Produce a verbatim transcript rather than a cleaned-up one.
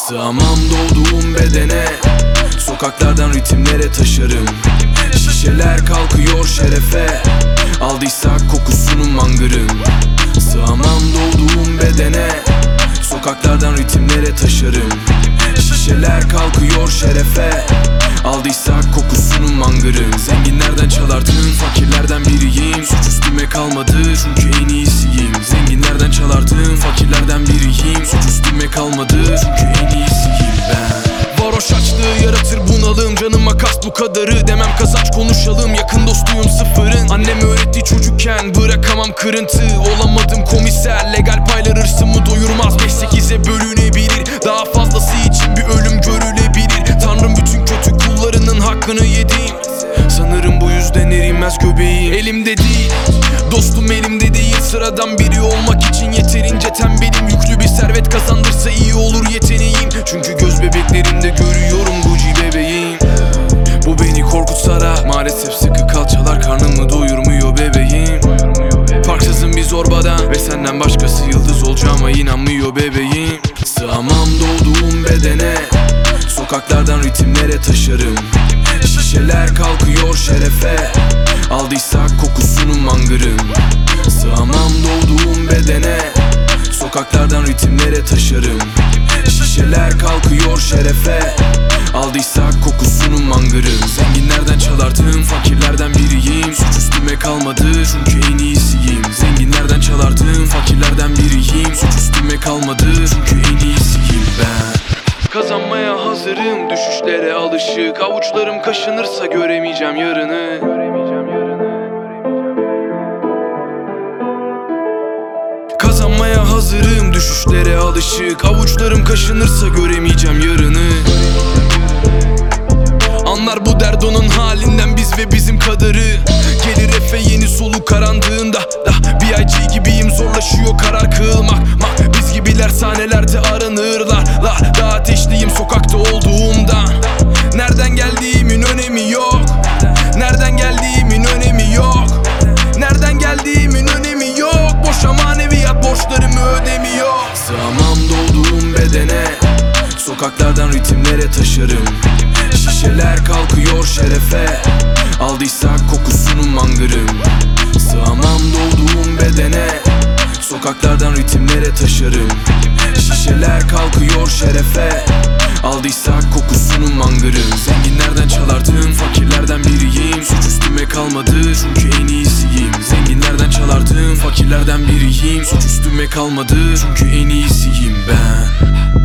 Sığamam doğduğum bedene, sokaklardan ritimlere taşarım. Şişeler kalkıyor şerefe, aldıysak kokusunu mangırım. Sığamam doğduğum bedene, sokaklardan ritimlere taşarım. Şişeler kalkıyor şerefe, aldıysak kokusunu mangırım. Zenginlerden çalardım, fakirlerden biriyim. Suç üstüme kalmadı çünkü en iyisiyim. Zenginlerden çalardım, fakirlerden biriyim. Suç üstüme kalmadı çünkü en iyisiyim ben. Varoş açlığı yaratır bunalım, canıma kast bu kadarı. Demem kazanç konuşalım, yakın dostuyum sıfırın. Annem öğretti çocukken, bırakamam kırıntı. Olamadım komiser, legal paylar hırsımı doyurmaz. Beş sekize bölünebilir, daha fazlası için bir ölüm görülebilir. Tanrım bütün kötü kullarının hakkını yedim. Sanırım bu yüzden erimez göbeğim. Elimde değil, dostum elimde değil. Sıradan biri olmak için yeterince tembelim. Yüklü bir servet kazandırsa iyi olur yeteneğim. Çünkü göz bebeklerimde görüyorum Gucci bebeğim. Bu beni korkutsa da maalesef sıkı kalçalar karnımı doyurmuyor bebeğim. Farksızım bir zorbadan ve senden başkası yıldız olacağıma inanmıyor bebeğim. Sığamam doğduğum bedene, sokaklardan ritimlere taşarım. Şişeler kalkıyor şerefe, aldıysak kokusunu mangırım. Sığamam doğduğum bedene, sokaklardan ritimlere taşarım. Şişeler kalkıyor şerefe, aldıysak kokusunu mangırım. Zenginlerden çalardım, fakirlerden biriyim. Suç üstüme kalmadı çünkü en iyisiyim. Zenginlerden çalardım, fakirlerden biriyim. Suç üstüme kalmadı çünkü en iyisiyim ben. Kazanmaya hazırım, düşüşlere alışık. Avuçlarım kaşınırsa göremeyeceğim yarını. Kazanmaya hazırım, düşüşlere alışık. Avuçlarım kaşınırsa göremeyeceğim yarını. Anlar bu derdonun halinden biz ve bizim kadarı. Gelir Efe yeni soluk karandığında da B I G gibiyim, zorlaşıyor karar kılmak. Mak biz gibiler sahnelerde aranırlar. La daha ateşliyim sokakta olduğumdan. Nereden geldiğimin önemi yok. Nereden geldiğimin önemi yok. Nereden geldiğimin önemi yok. Boşa maneviyat borçlarımı ödemiyor. Sığamam doğduğum bedene, sokaklardan ritimlere taşarım. Şişeler kalkıyor şerefe, aldıysak kokusunu mangırım. Sığamam doğduğum bedene, sokaklardan ritimlere taşarım. Şişeler kalkıyor şerefe, aldıysak kokusunu mangırım. Zenginlerden çalardım, fakirlerden biriyim. Suç üstüme kalmadı çünkü en iyisiyim. Zenginlerden çalardım, fakirlerden biriyim. Suç üstüme kalmadı çünkü en iyisiyim ben.